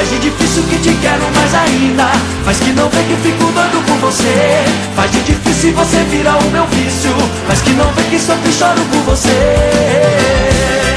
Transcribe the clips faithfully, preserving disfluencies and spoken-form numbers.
Faz de difícil que te quero mais ainda. Faz que não vê que fico doido por você. Faz de difícil você virar o meu vício. Faz que não vê que sofro e choro por você.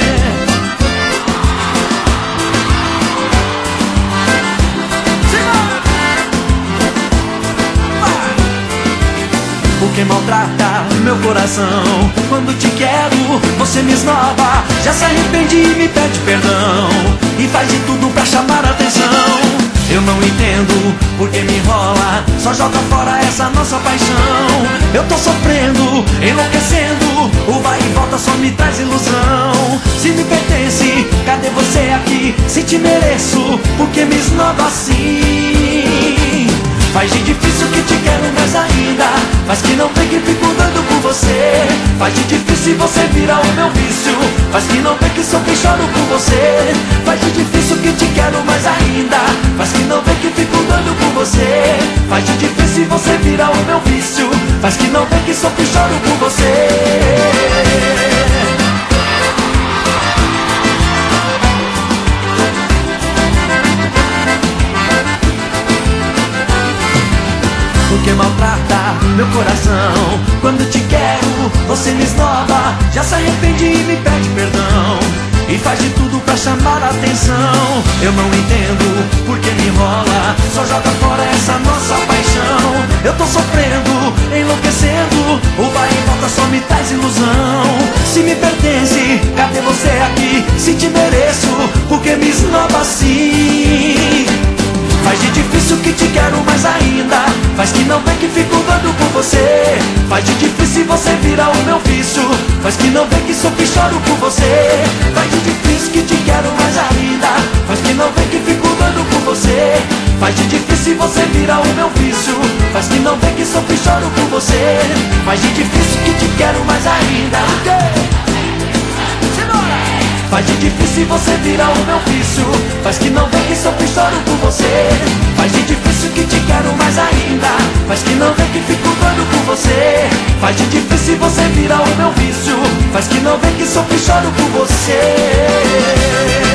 Porque maltrata meu coração. Quando te quero, você me esnoba. Já se arrepende e me pede perdão. E faz de tudo pra chamar a atenção. Eu não entendo porque me enrola. Só joga fora essa nossa paixão. Eu tô sofrendo, enlouquecendo. O vai e volta só me traz ilusão. Se me pertence, cadê você aqui? Se te mereço, porque me esnoba assim? Faz de difícil que te quero mais ainda. Faz que não vê que fico doido por você. Faz de difícil você virar o meu vício. Faz que não vê que sofro e choro por você. Faz de difícil que te quero mais ainda. Faz que não vê que fico doido por você. Faz de difícil você virar o meu vício. Faz que não vê que sofro e choro por você. Porque maltrata meu coração. Quando te quero, você me esnoba. Já se arrepende e me pede perdão. E faz de tudo pra chamar a atenção. Eu não entendo porque me enrola. Só joga fora essa nossa paixão. Eu tô sofrendo, enlouquecendo. O vai e volta só me traz ilusão. Se me pertence, cadê você aqui? Se te mereço, porque me esnoba assim? Faz de difícil que te quero mais ainda. Faz que não vê que fico doido por você. Faz de difícil você virar o meu vício. Faz que não vê que sofro e choro por você. Faz de difícil que te quero mais ainda. Faz que não vê que fico doido por você. Faz de difícil você virar o meu vício. Faz que não vê que sofro e choro por você. Faz de difícil que te quero mais ainda. Faz de difícil você virar o meu vício. Faz que não vê que sofro e choro por você. Faz de difícil que te quero mais ainda. Faz que não vê que fico doido por você. Faz de difícil você virar o meu vício. Faz que não vê que sofro e choro por você.